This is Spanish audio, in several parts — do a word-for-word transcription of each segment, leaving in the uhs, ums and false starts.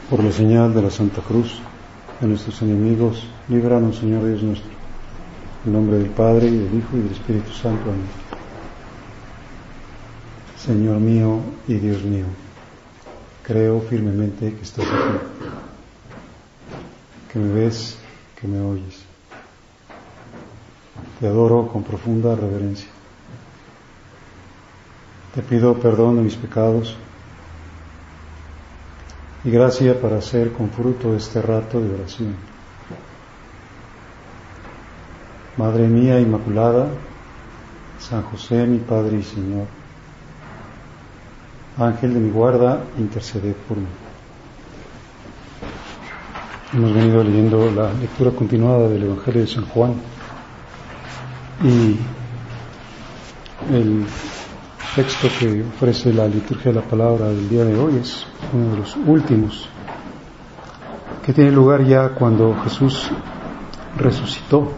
Por la señal de la Santa Cruz de nuestros enemigos, líbranos, Señor Dios nuestro. En nombre del Padre, y del Hijo, y del Espíritu Santo. Amén. Señor mío y Dios mío, creo firmemente que estás aquí, que me ves, que me oyes. Te adoro con profunda reverencia. Te pido perdón de mis pecados y gracia para hacer con fruto este rato de oración. Madre mía Inmaculada, San José, mi Padre y Señor, Ángel de mi guarda, interceded por mí. Hemos venido leyendo la lectura continuada del Evangelio de San Juan y el texto que ofrece la liturgia de la palabra del día de hoy es uno de los últimos, que tiene lugar ya cuando Jesús resucitó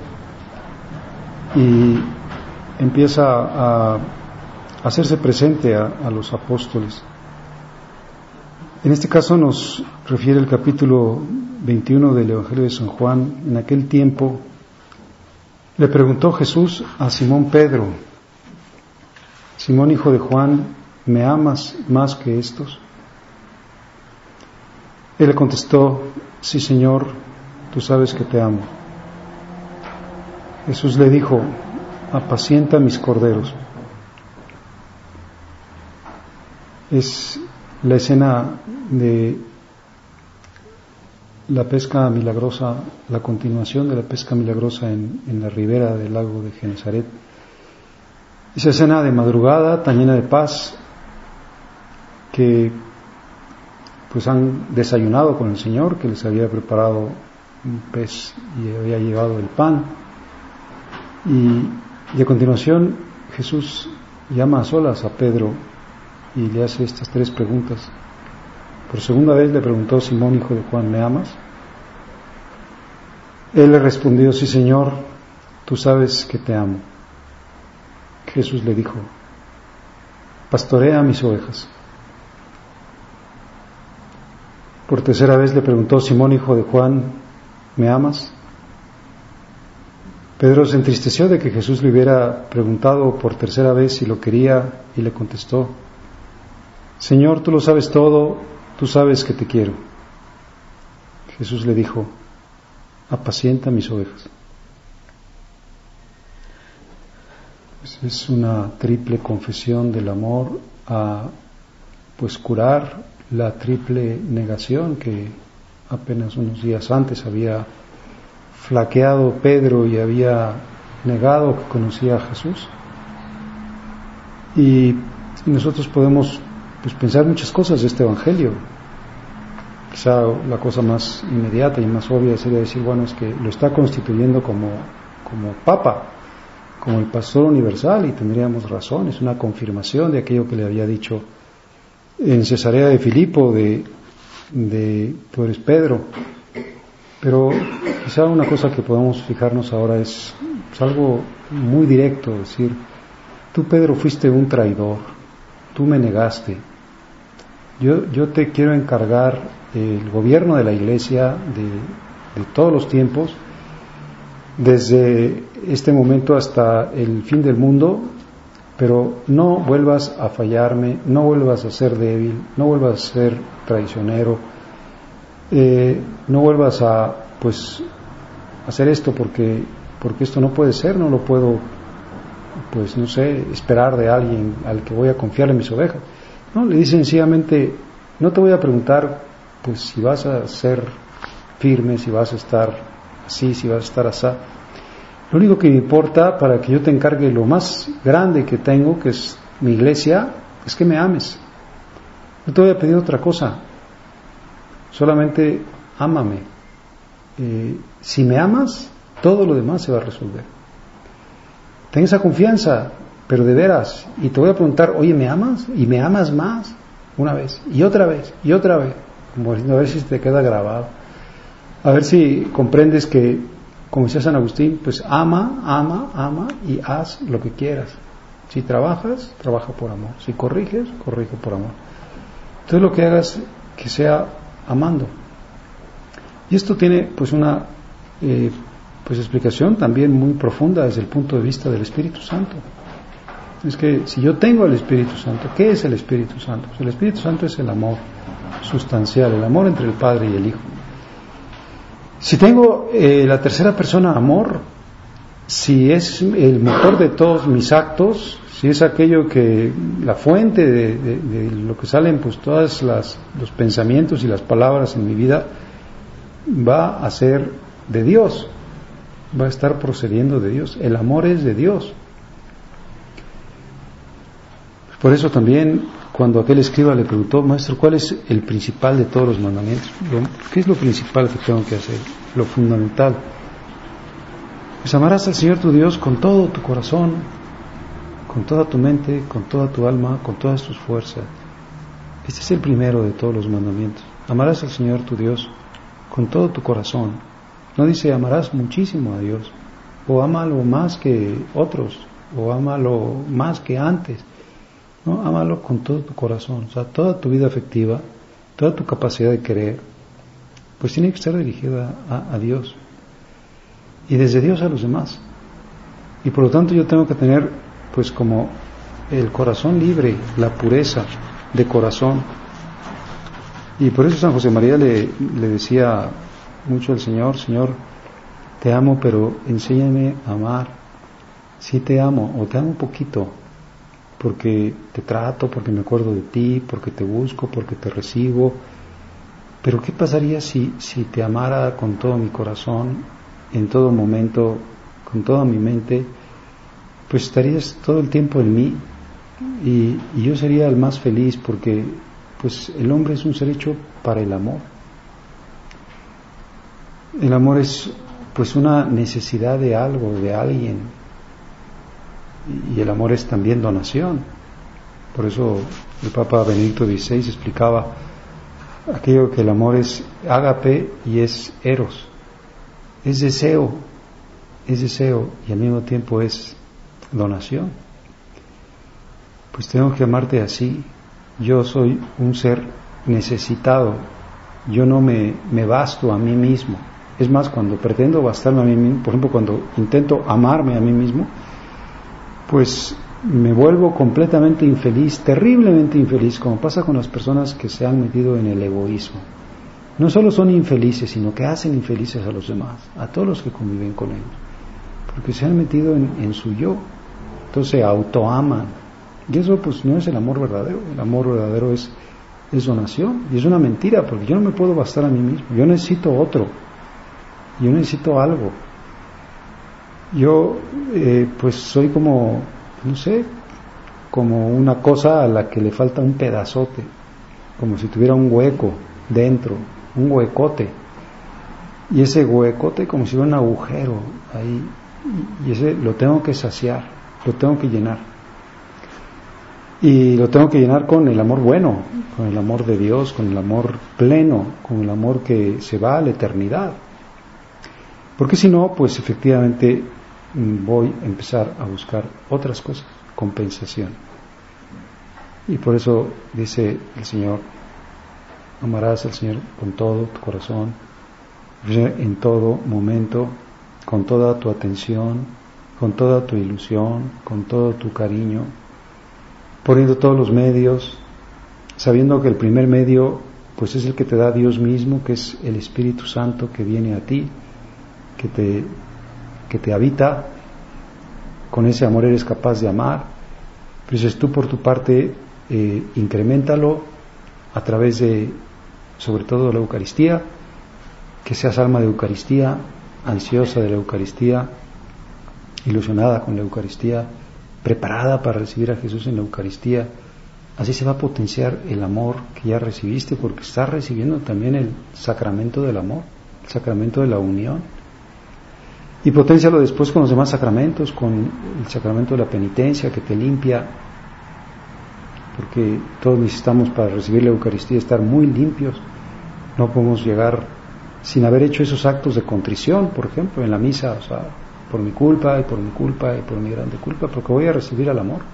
y empieza a hacerse presente a, a los apóstoles. En este caso nos refiere el capítulo veintiuno del Evangelio de San Juan. En aquel tiempo le preguntó Jesús a Simón Pedro: Simón, hijo de Juan, ¿me amas más que estos? Él le contestó: sí, Señor, tú sabes que te amo. Jesús le dijo: apacienta mis corderos. Es la escena de la pesca milagrosa, la continuación de la pesca milagrosa en, en la ribera del lago de Genesaret. Esa escena de madrugada tan llena de paz, que pues han desayunado con el Señor, que les había preparado un pez y había llevado el pan, y, y a continuación Jesús llama a solas a Pedro y le hace estas tres preguntas. Por segunda vez le preguntó: Simón, hijo de Juan, ¿me amas? Él le respondió: sí, Señor, tú sabes que te amo. Jesús le dijo: pastorea mis ovejas. Por tercera vez le preguntó: Simón, hijo de Juan, ¿me amas? Pedro se entristeció de que Jesús le hubiera preguntado por tercera vez si lo quería y le contestó: Señor, tú lo sabes todo, tú sabes que te quiero. Jesús le dijo: apacienta mis ovejas. Es una triple confesión del amor a pues curar la triple negación que apenas unos días antes había flaqueado Pedro y había negado que conocía a Jesús. Y nosotros podemos pues pensar muchas cosas de este Evangelio. Quizá la cosa más inmediata y más obvia sería decir, bueno, es que lo está constituyendo como, como Papa, como el pastor universal, y tendríamos razón. Es una confirmación de aquello que le había dicho en Cesarea de Filipo, de, de tú eres Pedro. Pero quizá una cosa que podemos fijarnos ahora es, es algo muy directo, decir, tú, Pedro, fuiste un traidor, tú me negaste, yo, yo te quiero encargar el gobierno de la Iglesia de, de todos los tiempos, desde este momento hasta el fin del mundo, pero no vuelvas a fallarme, no vuelvas a ser débil, no vuelvas a ser traicionero, eh, no vuelvas a pues hacer esto porque porque esto no puede ser, no lo puedo pues no sé, esperar de alguien al que voy a confiarle mis ovejas. No, le dice sencillamente: no te voy a preguntar pues si vas a ser firme, si vas a estar así, si vas a estar así. Lo único que me importa, para que yo te encargue lo más grande que tengo, que es mi iglesia, es que me ames. No te voy a pedir otra cosa, solamente ámame. Eh, si me amas, todo lo demás se va a resolver. Ten esa confianza, pero de veras. Y te voy a preguntar: oye, ¿me amas? Y me amas más, una vez, y otra vez, y otra vez, como a ver si te queda grabado, a ver si comprendes que, como decía San Agustín, pues ama, ama, ama y haz lo que quieras. Si trabajas, trabaja por amor. Si corriges, corrige por amor. Entonces lo que hagas, que sea amando. Y esto tiene pues una eh, pues explicación también muy profunda desde el punto de vista del Espíritu Santo. Es que si yo tengo el Espíritu Santo, ¿qué es el Espíritu Santo? Pues el Espíritu Santo es el amor sustancial, el amor entre el Padre y el Hijo. Si tengo eh, la tercera persona, amor, si es el motor de todos mis actos, si es aquello que, la fuente de, de, de lo que salen pues todas las, los pensamientos y las palabras en mi vida, va a ser de Dios, va a estar procediendo de Dios. El amor es de Dios. Por eso también cuando aquel escriba le preguntó, maestro, ¿cuál es el principal de todos los mandamientos? ¿Qué es lo principal que tengo que hacer? Lo fundamental. Pues amarás al Señor tu Dios con todo tu corazón, con toda tu mente, con toda tu alma, con todas tus fuerzas. Este es el primero de todos los mandamientos. Amarás al Señor tu Dios con todo tu corazón. No dice amarás muchísimo a Dios, o ámalo más que otros, o ámalo más que antes. No, ámalo con todo tu corazón. O sea, toda tu vida afectiva, toda tu capacidad de querer, pues tiene que estar dirigida a, a Dios. Y desde Dios a los demás. Y por lo tanto yo tengo que tener, pues como el corazón libre, la pureza de corazón. Y por eso San José María le, le decía mucho al Señor, Señor, te amo, pero enséñame a amar. Sí te amo, o te amo un poquito, porque te trato, porque me acuerdo de ti, porque te busco, porque te recibo. Pero ¿qué pasaría si, si te amara con todo mi corazón, en todo momento, con toda mi mente? Pues estarías todo el tiempo en mí, y, y yo sería el más feliz, porque pues el hombre es un ser hecho para el amor. El amor es pues una necesidad de algo, de alguien, y el amor es también donación. Por eso el Papa Benedicto dieciséis explicaba aquello que el amor es ágape y es eros, es deseo, es deseo y al mismo tiempo es donación. Pues tengo que amarte así. Yo soy un ser necesitado, yo no me, me basto a mí mismo. Es más, cuando pretendo bastarme a mí mismo, por ejemplo, cuando intento amarme a mí mismo, pues me vuelvo completamente infeliz, terriblemente infeliz, como pasa con las personas que se han metido en el egoísmo. No solo son infelices, sino que hacen infelices a los demás, a todos los que conviven con ellos, porque se han metido en, en su yo, entonces se autoaman. Y eso pues no es el amor verdadero. El amor verdadero es, es donación, y es una mentira, porque yo no me puedo bastar a mí mismo, yo necesito otro, yo necesito algo. Yo eh, pues soy como, no sé, como una cosa a la que le falta un pedazote, como si tuviera un hueco dentro, un huecote, y ese huecote como si fuera un agujero ahí, y ese lo tengo que saciar, lo tengo que llenar. Y lo tengo que llenar con el amor bueno, con el amor de Dios, con el amor pleno, con el amor que se va a la eternidad. Porque si no, pues efectivamente voy a empezar a buscar otras cosas, compensación. Y por eso dice el Señor, amarás al Señor con todo tu corazón, en todo momento, con toda tu atención, con toda tu ilusión, con todo tu cariño, poniendo todos los medios, sabiendo que el primer medio pues es el que te da Dios mismo, que es el Espíritu Santo que viene a ti, que te, que te habita. Con ese amor eres capaz de amar. Entonces tú por tu parte eh, increméntalo a través de, sobre todo, de la Eucaristía, que seas alma de Eucaristía, ansiosa de la Eucaristía, ilusionada con la Eucaristía, preparada para recibir a Jesús en la Eucaristía. Así se va a potenciar el amor que ya recibiste, porque estás recibiendo también el sacramento del amor, el sacramento de la unión. Y potencialo después con los demás sacramentos, con el sacramento de la penitencia que te limpia, porque todos necesitamos para recibir la Eucaristía estar muy limpios. No podemos llegar sin haber hecho esos actos de contrición, por ejemplo, en la misa, o sea, por mi culpa y por mi culpa y por mi grande culpa, porque voy a recibir al amor.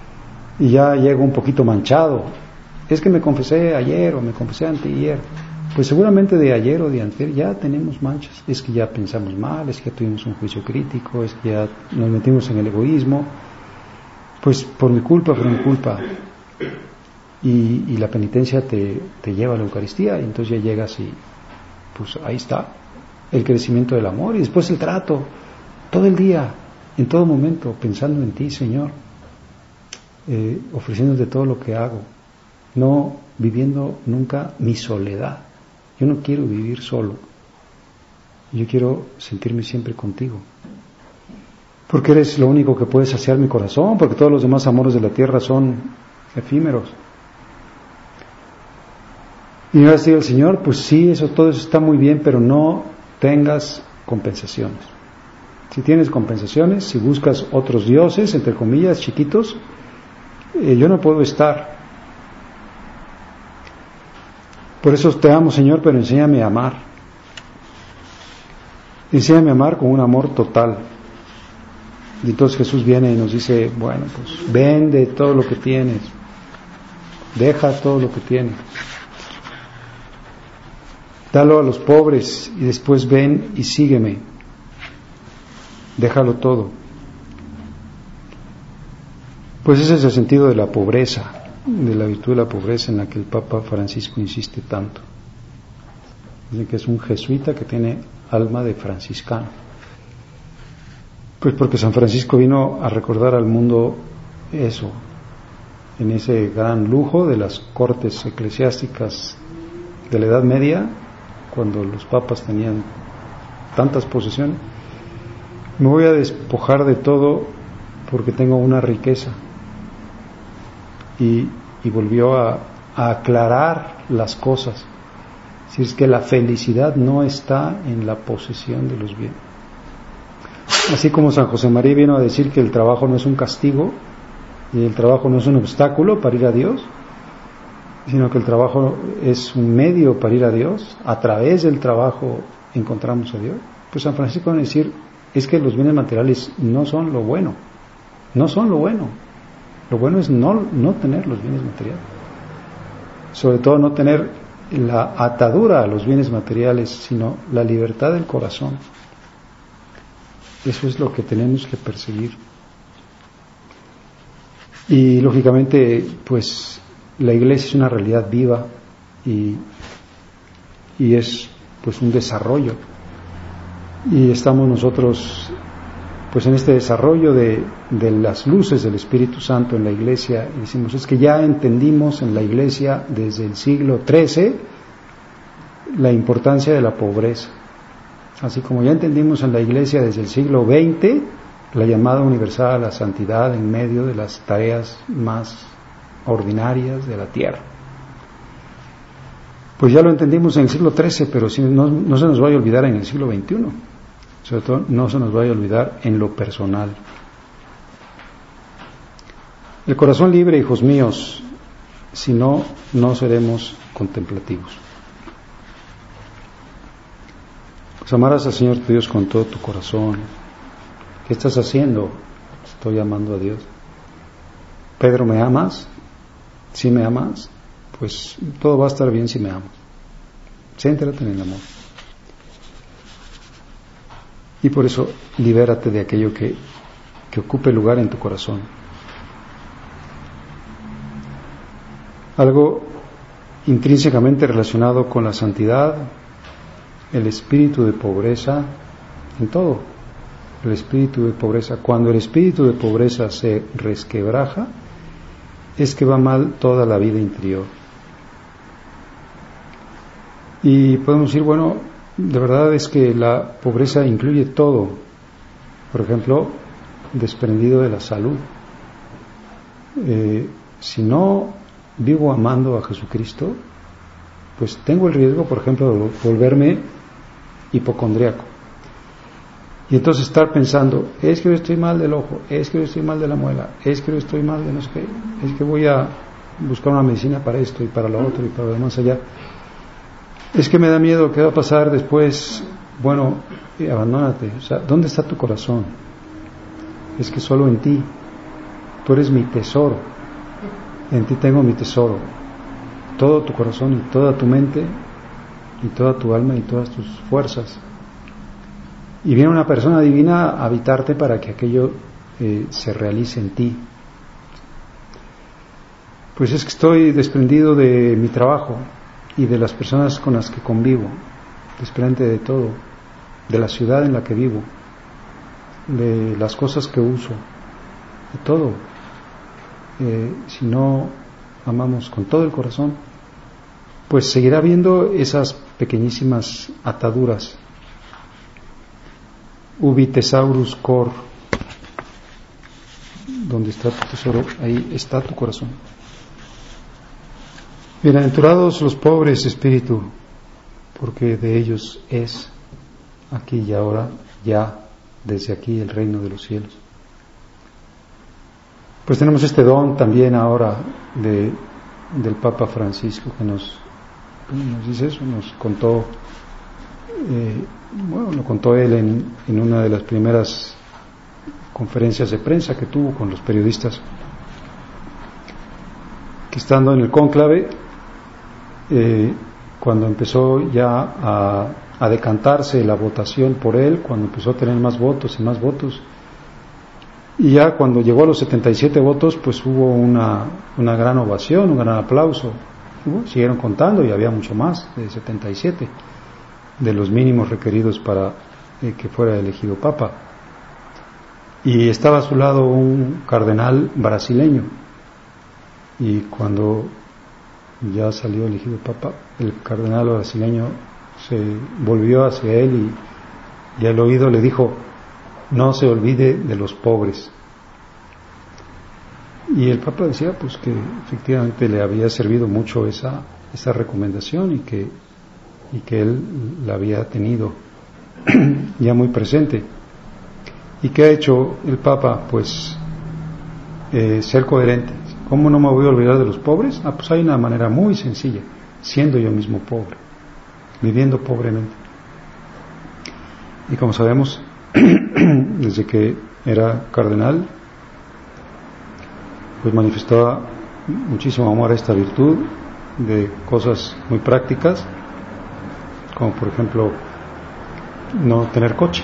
Y ya llego un poquito manchado. Es que me confesé ayer o me confesé anteayer. pues seguramente de ayer o de antes ya tenemos manchas. Es que ya pensamos mal, es que ya tuvimos un juicio crítico, es que ya nos metimos en el egoísmo, pues por mi culpa, por mi culpa. Y, y la penitencia te, te lleva a la Eucaristía, y entonces ya llegas y pues ahí está el crecimiento del amor, y después el trato, todo el día, en todo momento, pensando en ti, Señor, eh, ofreciéndote todo lo que hago, no viviendo nunca mi soledad. Yo no quiero vivir solo, yo quiero sentirme siempre contigo, porque eres lo único que puede saciar mi corazón, porque todos los demás amores de la tierra son efímeros. Y me va a decir el Señor, pues sí, eso, todo eso está muy bien, pero no tengas compensaciones. Si tienes compensaciones, si buscas otros dioses, entre comillas, chiquitos, eh, yo no puedo estar. Por eso te amo, Señor, pero enséñame a amar. Enséñame a amar con un amor total. Y entonces Jesús viene y nos dice, bueno, pues vende todo lo que tienes, deja todo lo que tienes, dalo a los pobres y después ven y sígueme. Déjalo todo. Pues ese es el sentido de la pobreza, de la virtud de la pobreza en la que el Papa Francisco insiste tanto. Dice que es un jesuita que tiene alma de franciscano. Pues porque San Francisco vino a recordar al mundo eso, en ese gran lujo de las cortes eclesiásticas de la Edad Media, cuando los papas tenían tantas posesiones. Me voy a despojar de todo porque tengo una riqueza. Y, y volvió a, a aclarar las cosas. Si es que la felicidad no está en la posesión de los bienes. Así como San José María vino a decir que el trabajo no es un castigo y el trabajo no es un obstáculo para ir a Dios, sino que el trabajo es un medio para ir a Dios, a través del trabajo encontramos a Dios. Pues San Francisco va a decir, es que los bienes materiales no son lo bueno, no son lo bueno, lo bueno es no, no tener los bienes materiales, sobre todo no tener la atadura a los bienes materiales, sino la libertad del corazón. Eso es lo que tenemos que perseguir. Y lógicamente, pues la Iglesia es una realidad viva y, y es pues un desarrollo. Y estamos nosotros pues en este desarrollo de, de las luces del Espíritu Santo en la Iglesia, y decimos, es que ya entendimos en la Iglesia desde el siglo trece la importancia de la pobreza. Así como ya entendimos en la Iglesia desde el siglo veinte la llamada universal a la santidad en medio de las tareas más ordinarias de la tierra. Pues ya lo entendimos en el siglo trece, pero si no, no se nos vaya a olvidar en el siglo veintiuno. Sobre todo, no se nos vaya a olvidar en lo personal. El corazón libre, hijos míos, si no, no seremos contemplativos. Pues amarás al Señor tu Dios con todo tu corazón. ¿Qué estás haciendo? Estoy amando a Dios. Pedro, ¿me amas? Si me amas, pues todo va a estar bien si me amas. Céntrate en el amor. Y por eso, libérate de aquello que, que ocupe lugar en tu corazón. Algo intrínsecamente relacionado con la santidad, el espíritu de pobreza, en todo, el espíritu de pobreza. Cuando el espíritu de pobreza se resquebraja, es que va mal toda la vida interior. Y podemos decir, bueno, de verdad es que la pobreza incluye todo. Por ejemplo, desprendido de la salud. Eh, si no vivo amando a Jesucristo, pues tengo el riesgo, por ejemplo, de volverme hipocondriaco. Y entonces estar pensando, es que yo estoy mal del ojo, es que yo estoy mal de la muela, es que yo estoy mal de no sé qué, es que voy a buscar una medicina para esto y para lo otro y para lo demás allá. Es que me da miedo, ¿qué va a pasar después? Bueno, eh, abandónate. O sea, ¿dónde está tu corazón? Es que solo en ti. Tú eres mi tesoro. En ti tengo mi tesoro. Todo tu corazón y toda tu mente y toda tu alma y todas tus fuerzas. Y viene una persona divina a habitarte para que aquello eh, se realice en ti. Pues es que estoy desprendido de mi trabajo y de las personas con las que convivo, desprende de todo, de la ciudad en la que vivo, de las cosas que uso, de todo. Eh, si no amamos con todo el corazón, pues seguirá habiendo esas pequeñísimas ataduras. Ubi thesaurus cor, donde está tu tesoro, ahí está tu corazón. Bienaventurados los pobres espíritu, porque de ellos es aquí y ahora, ya desde aquí el reino de los cielos. Pues tenemos este don también ahora de, del Papa Francisco, que nos, nos dice eso, nos contó, eh, bueno, lo contó él en, en una de las primeras conferencias de prensa que tuvo con los periodistas, que estando en el cónclave, eh, cuando empezó ya a, a decantarse la votación por él, cuando empezó a tener más votos y más votos, y ya cuando llegó a los setenta y siete votos, pues hubo una, una gran ovación, un gran aplauso. Bueno, siguieron contando y había mucho más de setenta y siete, de los mínimos requeridos para eh, que fuera elegido papa. Y estaba a su lado un cardenal brasileño, y cuando ya salió elegido papa, el cardenal brasileño se volvió hacia él y, y al oído le dijo: no se olvide de los pobres. Y el Papa decía pues que efectivamente le había servido mucho esa, esa recomendación y que, y que él la había tenido ya muy presente. ¿Y qué ha hecho el Papa? Pues eh, ser coherente. ¿Cómo no me voy a olvidar de los pobres? Ah, pues hay una manera muy sencilla, siendo yo mismo pobre, viviendo pobremente. Y como sabemos, desde que era cardenal, pues manifestaba muchísimo amor a esta virtud de cosas muy prácticas, como por ejemplo no tener coche,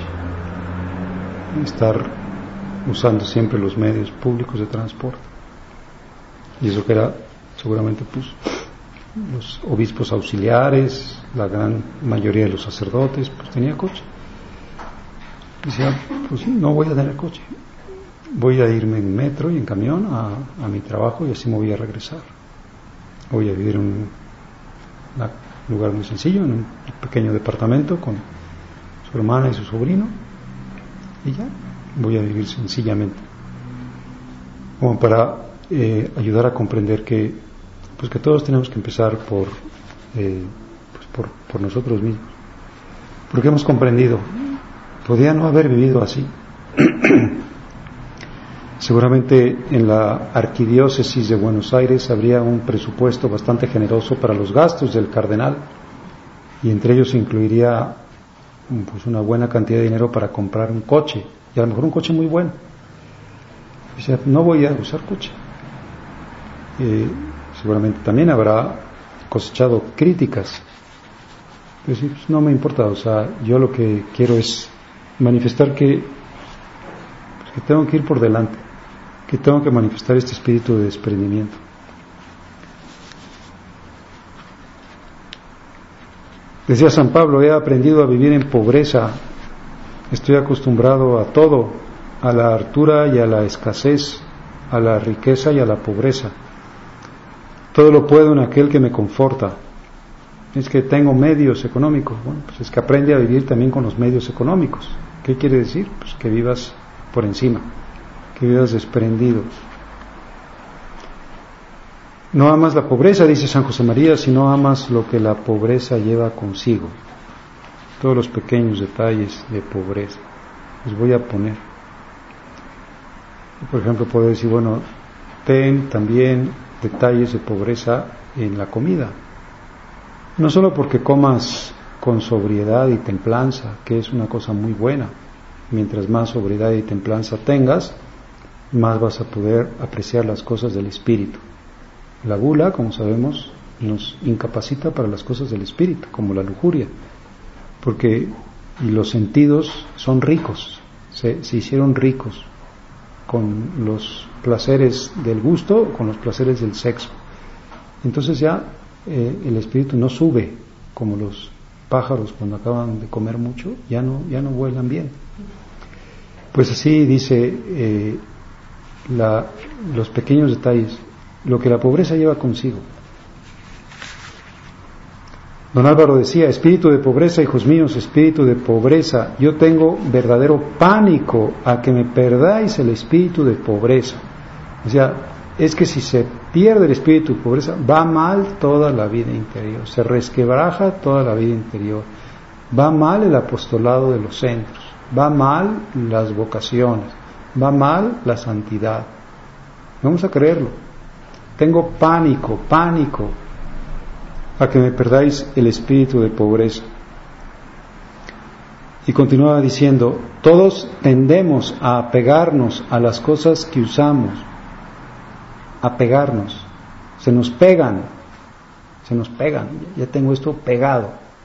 estar usando siempre los medios públicos de transporte. Y eso que era seguramente pues los obispos auxiliares, la gran mayoría de los sacerdotes, pues tenía coche. Decía, pues sí, no voy a tener coche, voy a irme en metro y en camión a, a mi trabajo y así me voy a regresar. Voy a vivir en un una, lugar muy sencillo, en un pequeño departamento con su hermana y su sobrino, y ya, voy a vivir sencillamente. Como para eh, ayudar a comprender que pues que todos tenemos que empezar por, eh, pues por, por nosotros mismos, porque hemos comprendido. Podía no haber vivido así. Seguramente en la arquidiócesis de Buenos Aires habría un presupuesto bastante generoso para los gastos del cardenal, y entre ellos se incluiría pues una buena cantidad de dinero para comprar un coche, y a lo mejor un coche muy bueno. O sea, no voy a usar coche. Eh, seguramente también habrá cosechado críticas. Pero sí, pues no me importa, o sea, yo lo que quiero es manifestar que, pues que tengo que ir por delante, que tengo que manifestar este espíritu de desprendimiento. Decía San Pablo: he aprendido a vivir en pobreza, estoy acostumbrado a todo, a la hartura y a la escasez, a la riqueza y a la pobreza. Todo lo puedo en aquel que me conforta. Es que tengo medios económicos. Bueno, pues es que aprende a vivir también con los medios económicos. ¿Qué quiere decir? Pues que vivas por encima, que vivas desprendido. No amas la pobreza, dice San José María, sino amas lo que la pobreza lleva consigo. Todos los pequeños detalles de pobreza los voy a poner. Por ejemplo, puedo decir, bueno, ten también detalles de pobreza en la comida. No solo porque comas con sobriedad y templanza, que es una cosa muy buena. Mientras más sobriedad y templanza tengas, más vas a poder apreciar las cosas del espíritu. La gula, como sabemos, nos incapacita para las cosas del espíritu, como la lujuria, porque y los sentidos son ricos, se, se hicieron ricos con los placeres del gusto, con los placeres del sexo. Entonces ya eh, el espíritu no sube como los pájaros cuando acaban de comer mucho, ya no, ya no vuelan bien. Pues así dice eh, la, los pequeños detalles, lo que la pobreza lleva consigo. Don Álvaro decía, espíritu de pobreza, hijos míos, espíritu de pobreza, yo tengo verdadero pánico a que me perdáis el espíritu de pobreza. O sea, es que si se pierde el espíritu de pobreza, va mal toda la vida interior, se resquebraja toda la vida interior, va mal el apostolado de los centros, va mal las vocaciones, va mal la santidad. Vamos a creerlo. Tengo pánico, pánico a que me perdáis el espíritu de pobreza. Y continuaba diciendo, todos tendemos a apegarnos a las cosas que usamos, apegarnos, se nos pegan, se nos pegan, ya tengo esto pegado.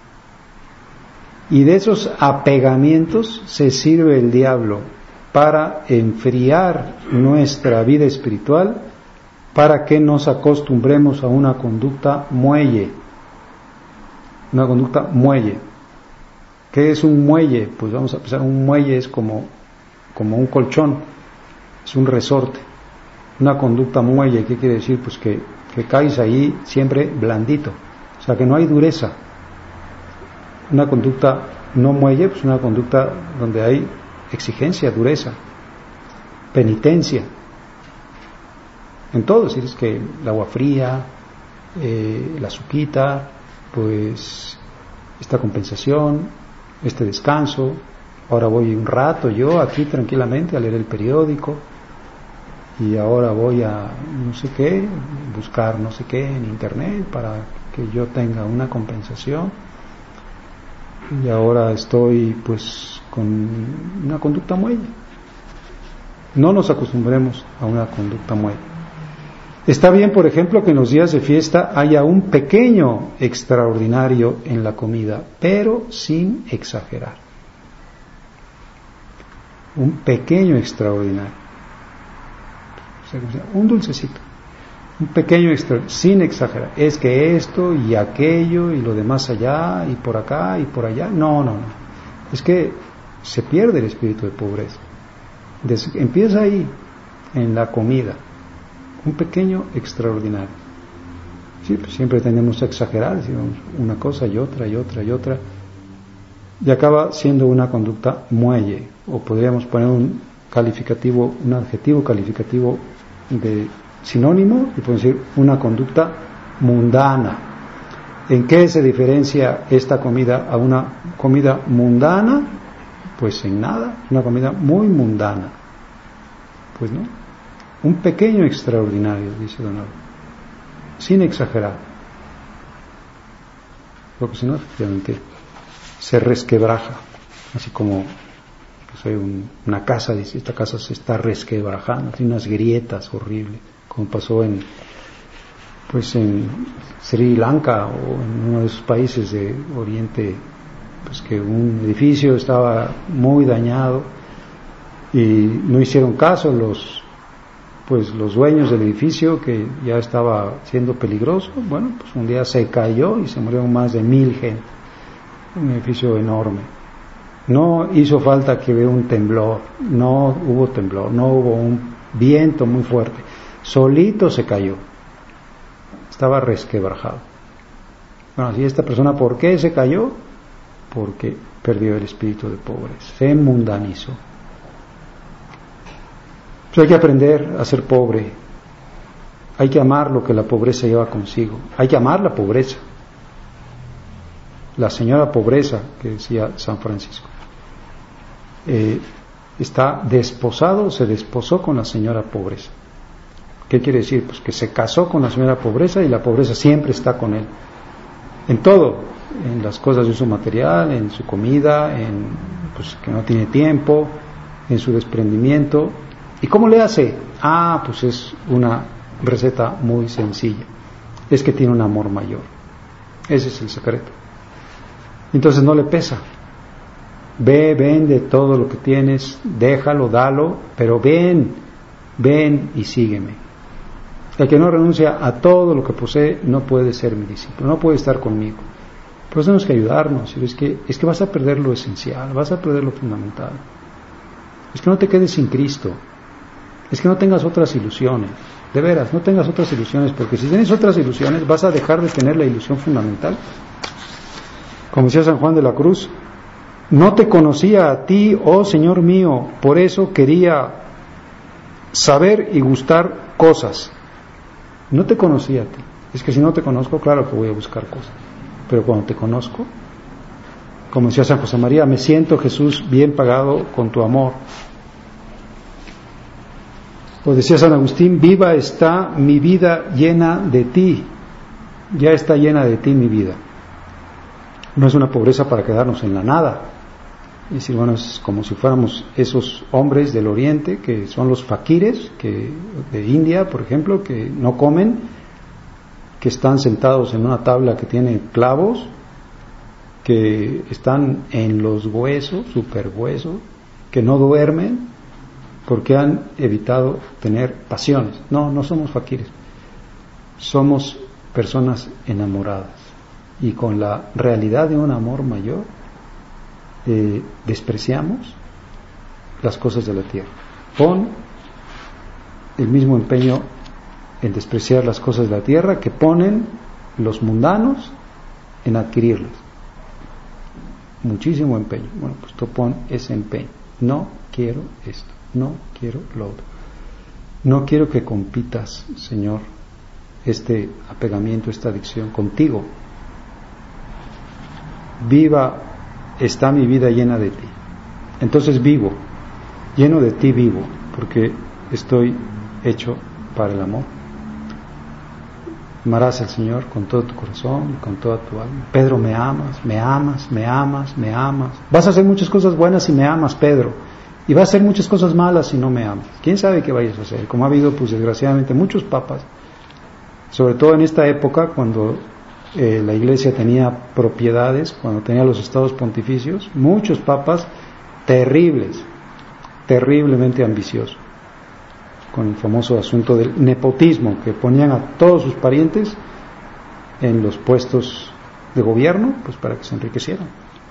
Y de esos apegamientos se sirve el diablo para enfriar nuestra vida espiritual, para que nos acostumbremos a una conducta muelle, una conducta muelle. ¿Qué es un muelle? Pues vamos a pensar, un muelle es como, como un colchón, es un resorte. Una conducta muelle, ¿qué quiere decir? Pues que, que caes ahí siempre blandito, o sea que no hay dureza. Una conducta no muelle, pues una conducta donde hay exigencia, dureza, penitencia. En todo, es decir, es que el agua fría, eh, la azuquita, pues esta compensación, este descanso, ahora voy un rato yo aquí tranquilamente a leer el periódico, y ahora voy a no sé qué, buscar no sé qué en internet para que yo tenga una compensación, y ahora estoy pues con una conducta muelle. No nos acostumbremos a una conducta muelle. Está bien, por ejemplo, que en los días de fiesta haya un pequeño extraordinario en la comida, pero sin exagerar. Un pequeño extraordinario. Un dulcecito. Un pequeño extraordinario, sin exagerar. Es que esto y aquello y lo demás allá y por acá y por allá. No, no, no. Es que se pierde el espíritu de pobreza. Des- empieza ahí, en la comida. Un pequeño extraordinario. Sí, pues siempre tendemos a exagerar, decimos una cosa y otra y otra y otra, y acaba siendo una conducta muelle, o podríamos poner un calificativo, un adjetivo calificativo de sinónimo, y podemos decir una conducta mundana. ¿En qué se diferencia esta comida a una comida mundana? Pues en nada, una comida muy mundana. Pues no. Un pequeño extraordinario, dice Don Álvaro, sin exagerar. Porque si no, efectivamente, se resquebraja, así como pues hay un, una casa, dice, esta casa se está resquebrajando, tiene unas grietas horribles, como pasó en, pues en Sri Lanka o en uno de esos países de Oriente, pues que un edificio estaba muy dañado y no hicieron caso los pues los dueños del edificio, que ya estaba siendo peligroso. Bueno, pues un día se cayó y se murieron más de mil gente, un edificio enorme. No hizo falta que hubiera un temblor, no hubo temblor, no hubo un viento muy fuerte, solito se cayó, estaba resquebrajado. Bueno, si esta persona, ¿por qué se cayó? Porque perdió el espíritu de pobreza, se mundanizó. Hay que aprender a ser pobre, hay que amar lo que la pobreza lleva consigo, hay que amar la pobreza, la señora pobreza que decía San Francisco, eh, está desposado, se desposó con la señora pobreza. ¿Qué quiere decir? Pues que se casó con la señora pobreza y la pobreza siempre está con él, en todo, en las cosas de uso material, en su comida, en pues que no tiene tiempo, en su desprendimiento. ¿Y cómo le hace? Ah, pues es una receta muy sencilla. es que tiene un amor mayor. Ese es el secreto. Entonces no le pesa. Ve, vende todo lo que tienes, déjalo, dalo, pero ven, ven y sígueme. El que no renuncia a todo lo que posee no puede ser mi discípulo, no puede estar conmigo. Por eso tenemos que ayudarnos. Es que, es que vas a perder lo esencial, vas a perder lo fundamental. Es que no te quedes sin Cristo. Es que no tengas otras ilusiones. De veras, no tengas otras ilusiones, porque si tienes otras ilusiones vas a dejar de tener la ilusión fundamental. Como decía San Juan de la Cruz, no te conocía a ti, oh Señor mío, por eso quería saber y gustar cosas. No te conocía a ti. Es que si no te conozco, claro que voy a buscar cosas. Pero cuando te conozco, como decía San José María, me siento, Jesús, bien pagado con tu amor. O decía San Agustín, viva está mi vida llena de ti. Ya está llena de ti mi vida. No es una pobreza para quedarnos en la nada. Es decir, bueno, es como si fuéramos esos hombres del Oriente, que son los faquires, que, de India, por ejemplo, que no comen, que están sentados en una tabla que tiene clavos, que están en los huesos, super huesos, que no duermen, porque han evitado tener pasiones. No, no somos faquires. Somos personas enamoradas. Y con la realidad de un amor mayor, eh, despreciamos las cosas de la tierra. Pon el mismo empeño en despreciar las cosas de la tierra que ponen los mundanos en adquirirlas. Muchísimo empeño. Bueno, pues tú pon ese empeño. No quiero esto, no quiero lo otro. No quiero que compitas, Señor, este apegamiento, esta adicción contigo. Viva está mi vida llena de ti. Entonces vivo, lleno de ti vivo, porque estoy hecho para el amor. Amarás al Señor con todo tu corazón y con toda tu alma. Pedro, me amas, me amas, me amas, me amas. Vas a hacer muchas cosas buenas si me amas, Pedro. Y vas a hacer muchas cosas malas si no me amas. ¿Quién sabe qué vayas a hacer? Como ha habido, pues desgraciadamente, muchos papas, sobre todo en esta época, cuando eh, la Iglesia tenía propiedades, cuando tenía los estados pontificios, muchos papas terribles, terriblemente ambiciosos, con el famoso asunto del nepotismo, que ponían a todos sus parientes en los puestos de gobierno, pues para que se enriquecieran.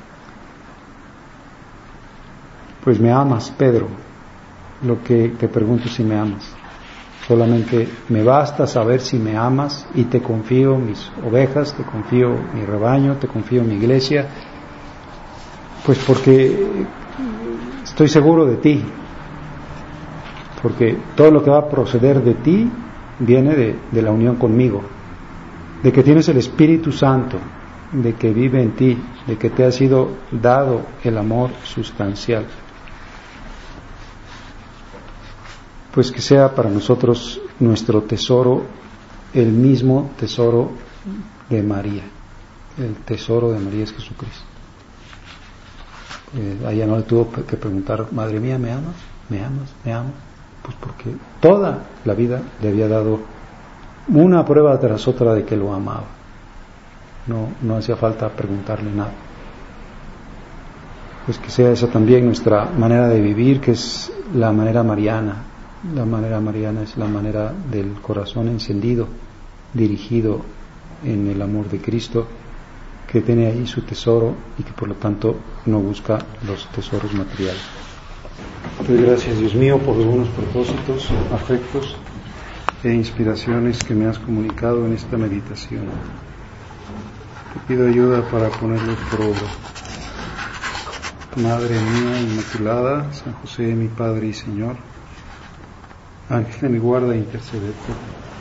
Pues me amas, Pedro. Lo que te pregunto es si me amas. Solamente me basta saber si me amas y te confío mis ovejas, te confío mi rebaño, te confío mi iglesia, pues porque estoy seguro de ti. Porque todo lo que va a proceder de ti viene de, de la unión conmigo, de que tienes el Espíritu Santo, de que vive en ti, de que te ha sido dado el amor sustancial. Pues que sea para nosotros nuestro tesoro el mismo tesoro de María. El tesoro de María es Jesucristo. Eh, a ella no le tuvo que preguntar, Madre mía, ¿me amas? ¿Me amas? ¿Me amas? Pues porque toda la vida le había dado una prueba tras otra de que lo amaba. No, no hacía falta preguntarle nada. Pues que sea esa también nuestra manera de vivir, que es la manera mariana. La manera mariana es la manera del corazón encendido, dirigido en el amor de Cristo, que tiene ahí su tesoro y que por lo tanto no busca los tesoros materiales. Te doy gracias, Dios mío, por los buenos propósitos, afectos e inspiraciones que me has comunicado en esta meditación. Te pido ayuda para ponerlos por obra. Madre mía Inmaculada, San José, mi Padre y Señor, Ángel de mi guarda, intercede por mí.